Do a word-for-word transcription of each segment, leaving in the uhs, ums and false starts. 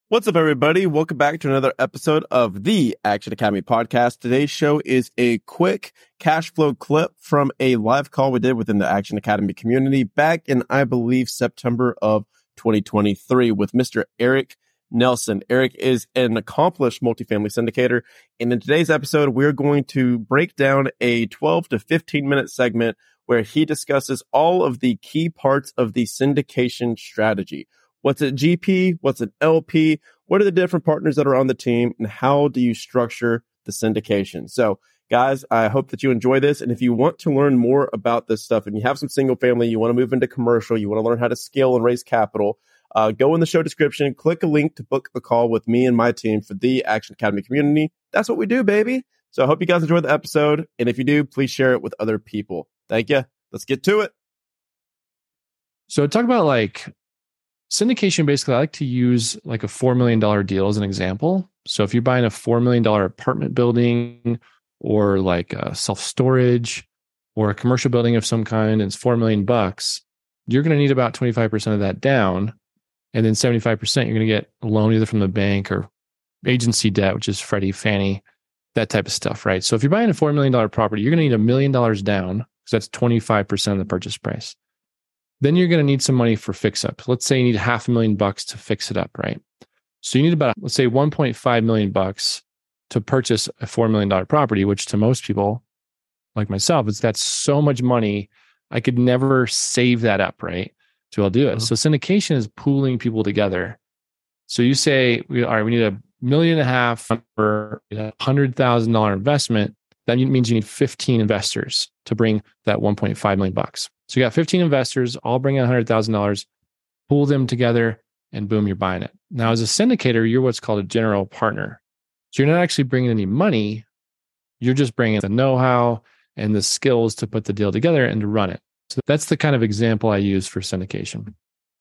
What's up, everybody? Welcome back to another episode of the Action Academy podcast. Today's show is a quick cash flow clip from a live call we did within the Action Academy community back in, I believe, September of twenty twenty-three with Mister Eric Nelson. Eric is an accomplished multifamily syndicator. And in today's episode, we're going to break down a twelve to fifteen minute segment where he discusses all of the key parts of the syndication strategy. What's a G P? What's an L P? What are the different partners that are on the team? And how do you structure the syndication? So, guys, I hope that you enjoy this. And if you want to learn more about this stuff and you have some single family, you want to move into commercial, you want to learn how to scale and raise capital, uh, go in the show description, click a link to book a call with me and my team for the Action Academy community. That's what we do, baby. So I hope you guys enjoyed the episode. And if you do, please share it with other people. Thank you. Let's get to it. So talk about like syndication. Basically, I like to use like a four million dollars deal as an example. So if you're buying a four million dollars apartment building or like a self-storage or a commercial building of some kind, and it's four million bucks, you're going to need about twenty-five percent of that down. And then seventy-five percent, you're going to get a loan either from the bank or agency debt, which is Freddie, Fannie, that type of stuff, right? So if you're buying a four million dollars property, you're going to need a million dollars down because that's twenty-five percent of the purchase price. Then you're going to need some money for fix up. Let's say you need half a million bucks to fix it up, right? So you need about, let's say one point five million bucks to purchase a four million dollars property, which to most people like myself, is that's so much money. I could never save that up, right? So I'll do it. Mm-hmm. So syndication is pooling people together. So you say, all right, we need a million and a half for a one hundred thousand dollars investment. That means you need fifteen investors to bring that one point five million bucks. So you got fifteen investors, all bring in one hundred thousand dollars, pool them together, and boom, you're buying it. Now, as a syndicator, you're what's called a general partner. So you're not actually bringing any money. You're just bringing the know-how and the skills to put the deal together and to run it. So that's the kind of example I use for syndication.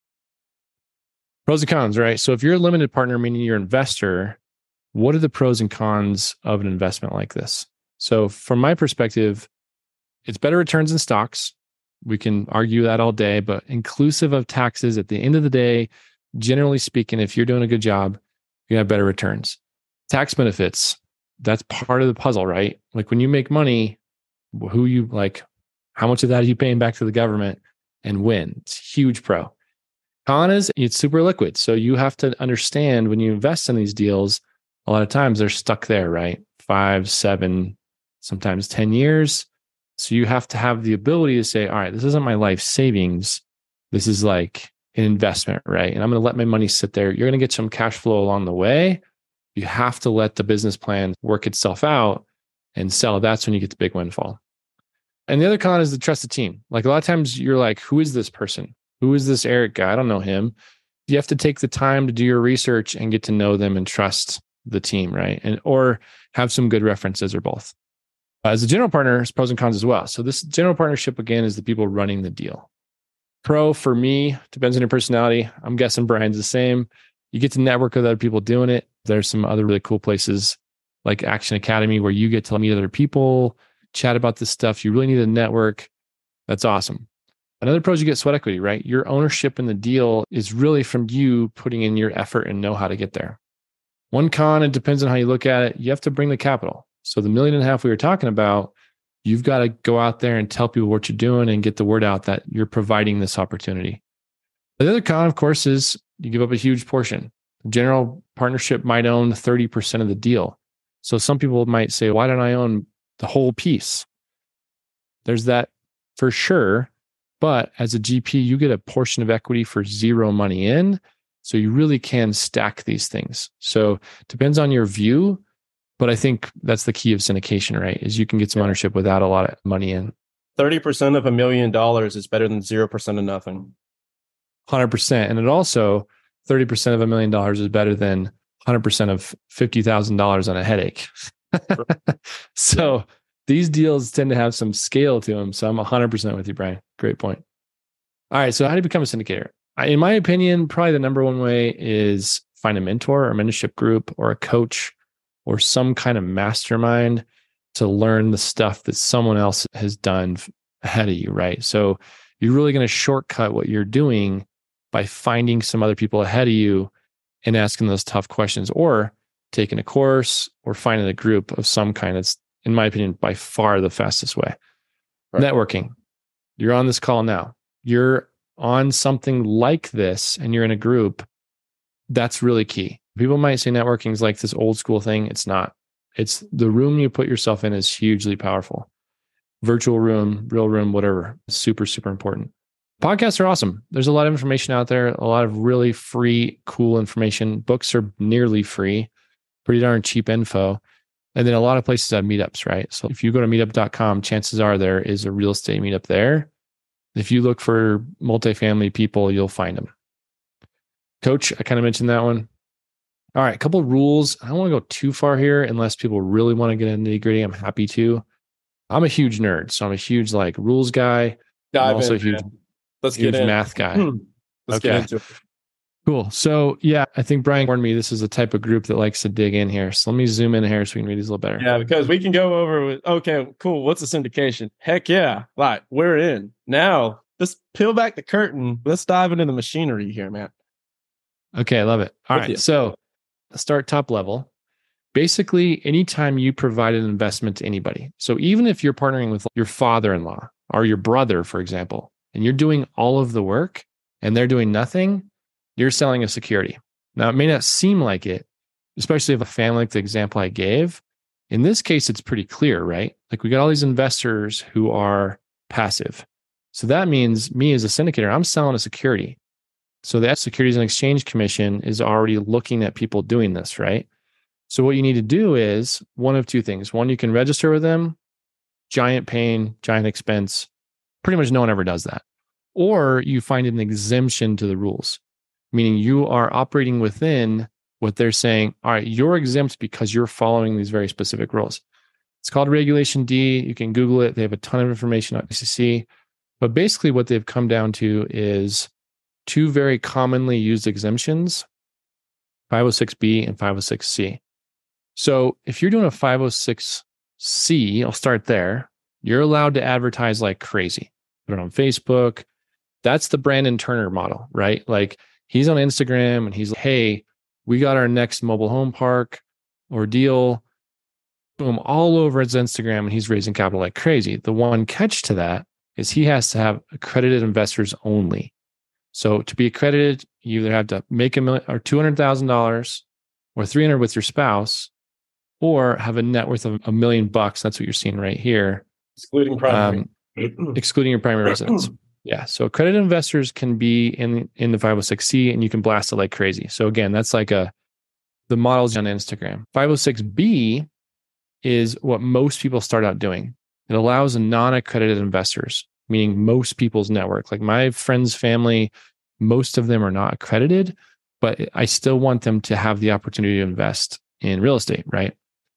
Pros and cons, right? So if you're a limited partner, meaning you're an investor, what are the pros and cons of an investment like this? So from my perspective, it's better returns in stocks. We can argue that all day, but inclusive of taxes, at the end of the day, generally speaking, if you're doing a good job, you have better returns. Tax benefits, that's part of the puzzle, right? Like when you make money, who you like, how much of that are you paying back to the government and when? It's a huge pro. Con is it's super liquid. So you have to understand when you invest in these deals, a lot of times they're stuck there, right? Five, seven, sometimes ten years. So you have to have the ability to say, all right, this isn't my life savings. This is like an investment, right? And I'm going to let my money sit there. You're going to get some cash flow along the way. You have to let the business plan work itself out and sell. That's when you get the big windfall. And the other con is the trusted team. Like a lot of times you're like, who is this person? Who is this Eric guy? I don't know him. You have to take the time to do your research and get to know them and trust the team, right? And or have some good references or both. As a general partner, there's pros and cons as well. So this general partnership, again, is the people running the deal. Pro for me, depends on your personality. I'm guessing Brian's the same. You get to network with other people doing it. There's some other really cool places like Action Academy where you get to meet other people, chat about this stuff. You really need a network. That's awesome. Another pro is you get sweat equity, right? Your ownership in the deal is really from you putting in your effort and know how to get there. One con, it depends on how you look at it. You have to bring the capital. So the million and a half we were talking about, you've got to go out there and tell people what you're doing and get the word out that you're providing this opportunity. The other con, of course, is you give up a huge portion. The general partnership might own thirty percent of the deal. So some people might say, why don't I own the whole piece? There's that for sure. But as a G P, you get a portion of equity for zero money in. So you really can stack these things. So it depends on your view. But I think that's the key of syndication, right? Is you can get some ownership without a lot of money in. thirty percent of a million dollars is better than zero percent of nothing. one hundred percent. And it also, thirty percent of a million dollars is better than one hundred percent of fifty thousand dollars on a headache. So these deals tend to have some scale to them. So I'm one hundred percent with you, Brian. Great point. All right. So how do you become a syndicator? In my opinion, probably the number one way is find a mentor or a mentorship group or a coach or some kind of mastermind to learn the stuff that someone else has done ahead of you, right? So you're really going to shortcut what you're doing by finding some other people ahead of you and asking those tough questions, or taking a course or finding a group of some kind. It's, in my opinion, by far the fastest way. Right. Networking. You're on this call now. You're on something like this and you're in a group. That's really key. People might say networking is like this old school thing. It's not. It's the room you put yourself in is hugely powerful. Virtual room, real room, whatever. Super, super important. Podcasts are awesome. There's a lot of information out there, a lot of really free, cool information. Books are nearly free, pretty darn cheap info. And then a lot of places have meetups, right? So if you go to meetup dot com, chances are there is a real estate meetup there. If you look for multifamily people, you'll find them. Coach, I kind of mentioned that one. All right, a couple of rules. I don't want to go too far here unless people really want to get into nitty gritty. I'm happy to. I'm a huge nerd, so I'm a huge like rules guy. Dive I'm also in, a huge, man. Let's huge get in. math guy. Let's okay. get into it. Cool. So yeah, I think Brian warned me this is a type of group that likes to dig in here. So let me zoom in here so we can read these a little better. Yeah, because we can go over with, okay, cool. What's the syndication? Heck yeah. Like, we're in. Now, let's peel back the curtain. Let's dive into the machinery here, man. Okay, I love it. All With right. you. So let's start top level. Basically, anytime you provide an investment to anybody. So even if you're partnering with your father-in-law or your brother, for example, and you're doing all of the work and they're doing nothing, you're selling a security. Now, it may not seem like it, especially if a family like the example I gave. In this case, it's pretty clear, right? Like we got all these investors who are passive. So that means me as a syndicator, I'm selling a security. So the Securities and Exchange Commission is already looking at people doing this, right? So what you need to do is one of two things. One, you can register with them, giant pain, giant expense. Pretty much no one ever does that. Or you find an exemption to the rules, meaning you are operating within what they're saying. All right, you're exempt because you're following these very specific rules. It's called Regulation D. You can Google it. They have a ton of information on S E C. But basically what they've come down to is two very commonly used exemptions, five oh six B and five oh six C. So if you're doing a five oh six C, I'll start there. You're allowed to advertise like crazy. Put it on Facebook. That's the Brandon Turner model, right? Like he's on Instagram and he's like, hey, we got our next mobile home park or deal. Boom, all over his Instagram, and he's raising capital like crazy. The one catch to that is he has to have accredited investors only. So to be accredited, you either have to make a million or two hundred thousand dollars or three hundred with your spouse, or have a net worth of a million bucks. That's what you're seeing right here. Excluding primary. Um, excluding your primary residence. Yeah. So accredited investors can be in, in the five oh six C and you can blast it like crazy. So again, that's like a, the models on Instagram. five oh six B is what most people start out doing. It allows non-accredited investors, meaning most people's network. Like my friends' family, most of them are not accredited, but I still want them to have the opportunity to invest in real estate, right?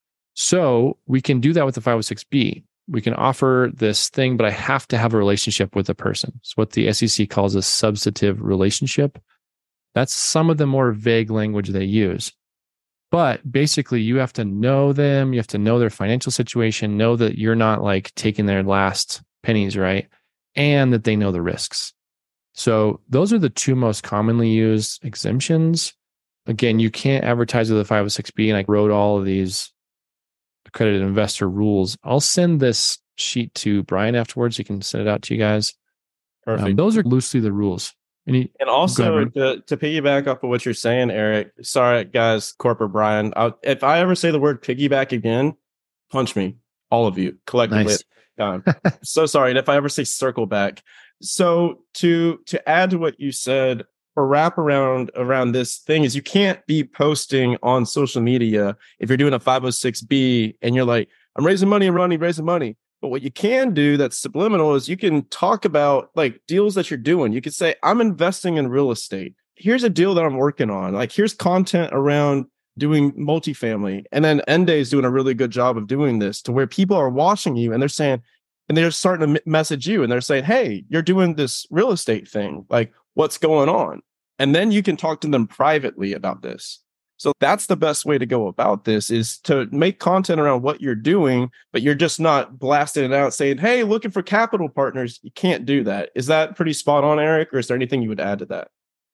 So we can do that with the five oh six B. We can offer this thing, but I have to have a relationship with the person. It's what the S E C calls a substantive relationship. That's some of the more vague language they use. But basically, you have to know them. You have to know their financial situation, know that you're not like taking their last pennies, right? And that they know the risks. So those are the two most commonly used exemptions. Again, you can't advertise with a five oh six B, and I wrote all of these accredited investor rules. I'll send this sheet to Brian afterwards. He can send it out to you guys. Perfect. Um, those are loosely the rules. Any, and also to, to piggyback off of what you're saying, Eric, sorry, guys, Corporate Brian, I'll, if I ever say the word piggyback again, punch me, all of you, collectively. Nice. Um, so sorry. And if I ever say circle back. So to to add to what you said, or wrap around around this thing is you can't be posting on social media if you're doing a five oh six B and you're like, I'm raising money and running, raising money. But what you can do that's subliminal is you can talk about like deals that you're doing. You could say, I'm investing in real estate. Here's a deal that I'm working on. Like here's content around doing multifamily. And then Ende is doing a really good job of doing this to where people are watching you and they're saying, and they're starting to message you and they're saying, hey, you're doing this real estate thing. Like what's going on? And then you can talk to them privately about this. So that's the best way to go about this is to make content around what you're doing, but you're just not blasting it out saying, hey, looking for capital partners. You can't do that. Is that pretty spot on, Eric? Or is there anything you would add to that?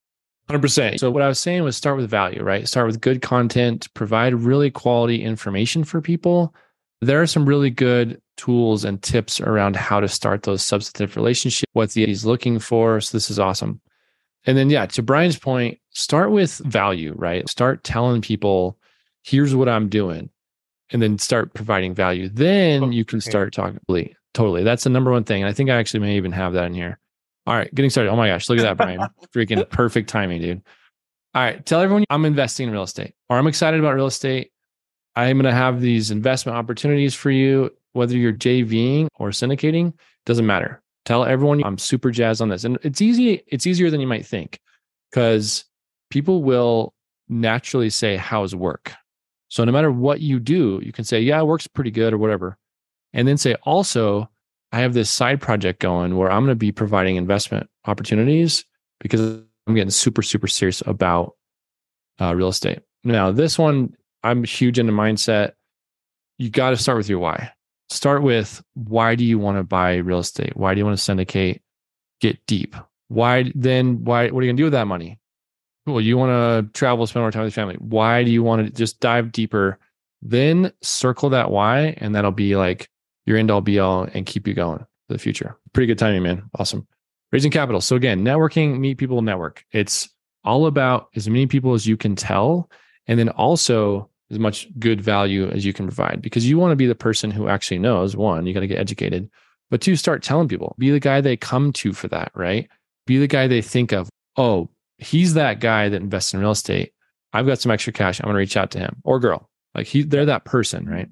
hundred percent. So what I was saying was start with value, right? Start with good content, provide really quality information for people. There are some really good tools and tips around how to start those substantive relationships, what he's looking for. So this is awesome. And then, yeah, to Brian's point, start with value, right? Start telling people, here's what I'm doing, and then start providing value. Then you can start talking. Totally. That's the number one thing. And I think I actually may even have that in here. All right, getting started. Oh my gosh, look at that, Brian. Freaking perfect timing, dude. All right, tell everyone I'm investing in real estate, or I'm excited about real estate. I'm going to have these investment opportunities for you, whether you're JVing or syndicating, doesn't matter. Tell everyone I'm super jazzed on this. And it's easy. It's easier than you might think, because people will naturally say, how's work? So no matter what you do, you can say, yeah, it works pretty good or whatever. And then say, also, I have this side project going where I'm going to be providing investment opportunities because I'm getting super, super serious about uh, real estate. Now, this one, I'm huge into mindset. You got to start with your why. Start with, why do you want to buy real estate? Why do you want to syndicate? Get deep. Why then? Why? What are you gonna do with that money? Well, you want to travel, spend more time with your family. Why do you want to just dive deeper? Then circle that why, and that'll be like your end all be all and keep you going for the future. Pretty good timing, man. Awesome. Raising capital. So again, networking, meet people, network. It's all about as many people as you can tell, and then also as much good value as you can provide, because you want to be the person who actually knows. One, you got to get educated, but two, start telling people. Be the guy they come to for that, right? Be the guy they think of. Oh, he's that guy that invests in real estate. I've got some extra cash. I'm going to reach out to him or girl. Like he, they're that person, right?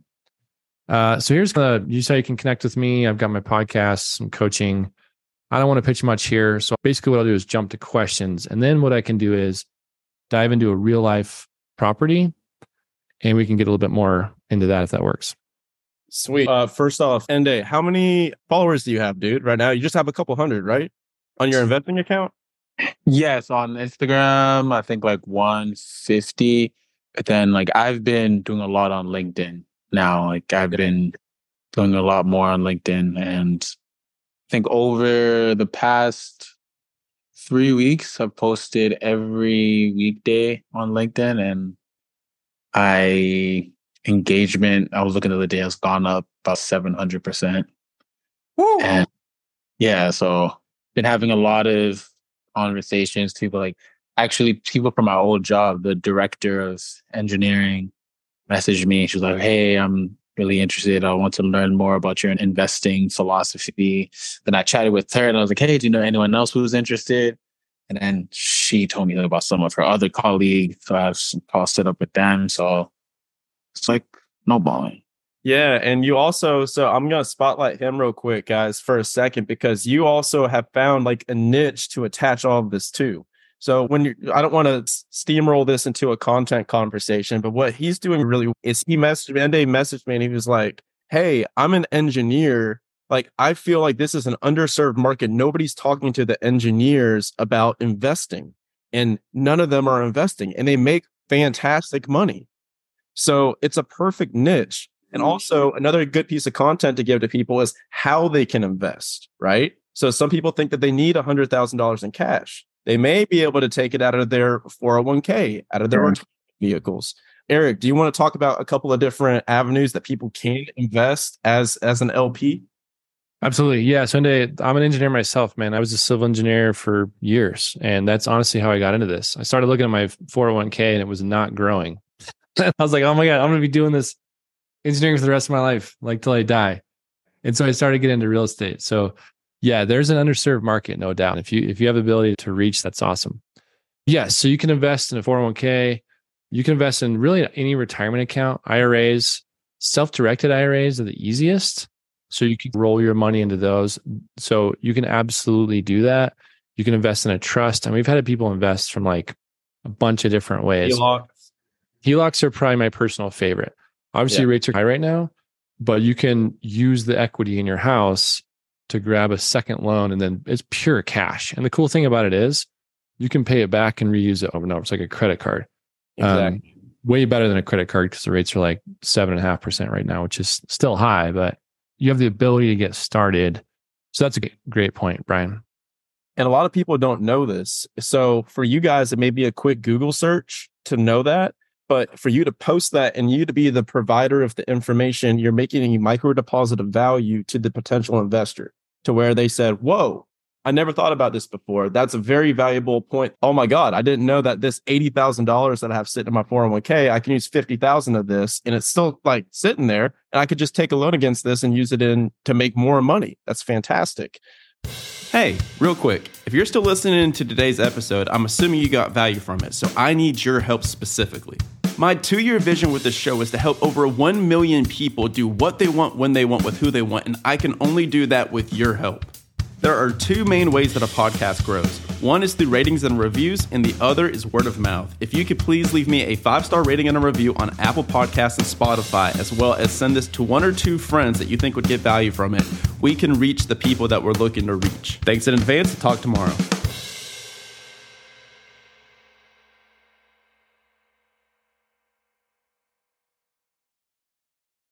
Uh, so here's the, you say you can connect with me. I've got my podcast, some coaching. I don't want to pitch much here. So basically what I'll do is jump to questions. And then what I can do is dive into a real life property, and we can get a little bit more into that if that works. Sweet. Uh, first off, Ende, how many followers do you have, dude? Right now, you just have a couple hundred, right? On your investing account? Yes, on Instagram, I think like one fifty. But then like I've been doing a lot on LinkedIn now. Like I've been doing a lot more on LinkedIn. And I think over the past three weeks, I've posted every weekday on LinkedIn, and I engagement, I was looking the other day, has gone up about seven hundred percent. Woo. And yeah, so been having a lot of conversations. People like, actually people from my old job, the director of engineering messaged me. She was like, hey, I'm really interested. I want to learn more about your investing philosophy. Then I chatted with her and I was like, hey, do you know anyone else who's interested? And then she told me about some of her other colleagues. So I've all set up with them. So it's like snowballing. Yeah. And you also, so I'm going to spotlight him real quick, guys, for a second, because you also have found like a niche to attach all of this to. So when you, I don't want to steamroll this into a content conversation, but what he's doing really is he messaged me, Ende messaged me and he was like, hey, I'm an engineer. Like, I feel like this is an underserved market. Nobody's talking to the engineers about investing, and none of them are investing, and they make fantastic money. So it's a perfect niche. And also another good piece of content to give to people is how they can invest, right? So some people think that they need one hundred thousand dollars in cash. They may be able to take it out of their four oh one k, out of their Sure. retirement vehicles. Eric, do you want to talk about a couple of different avenues that people can invest as, as an L P? Absolutely. Yeah. So Ende, I'm an engineer myself, man. I was a civil engineer for years. And that's honestly how I got into this. I started looking at my four oh one k and it was not growing. I was like, oh my God, I'm going to be doing this engineering for the rest of my life, like till I die. And so I started getting into real estate. So yeah, there's an underserved market, no doubt. If you if you have the ability to reach, that's awesome. Yes. So you can invest in a four oh one k. You can invest in really any retirement account, I R As. Self-directed I R As are the easiest. So you can roll your money into those. So you can absolutely do that. You can invest in a trust. And we've had people invest from like a bunch of different ways. H E L O Cs. H E L O Cs are probably my personal favorite. Obviously, Yeah. rates are high right now, but you can use the equity in your house to grab a second loan, and then it's pure cash. And the cool thing about it is you can pay it back and reuse it over and over. It's like a credit card. Exactly. Um, way better than a credit card because the rates are like seven and a half percent right now, which is still high, but you have the ability to get started. So that's a great point, Brian. And a lot of people don't know this. So for you guys, it may be a quick Google search to know that. But for you to post that and you to be the provider of the information, you're making a micro deposit of value to the potential investor to where they said, whoa, I never thought about this before. That's a very valuable point. Oh my God, I didn't know that this eighty thousand dollars that I have sitting in my four oh one k, I can use fifty thousand of this and it's still like sitting there and I could just take a loan against this and use it in to make more money. That's fantastic. Hey, real quick, if you're still listening to today's episode, I'm assuming you got value from it. So I need your help specifically. My two-year vision with this show is to help over one million people do what they want, when they want, with who they want. And I can only do that with your help. There are two main ways that a podcast grows. One is through ratings and reviews, and the other is word of mouth. If you could please leave me a five-star rating and a review on Apple Podcasts and Spotify, as well as send this to one or two friends that you think would get value from it, we can reach the people that we're looking to reach. Thanks in advance. Talk tomorrow.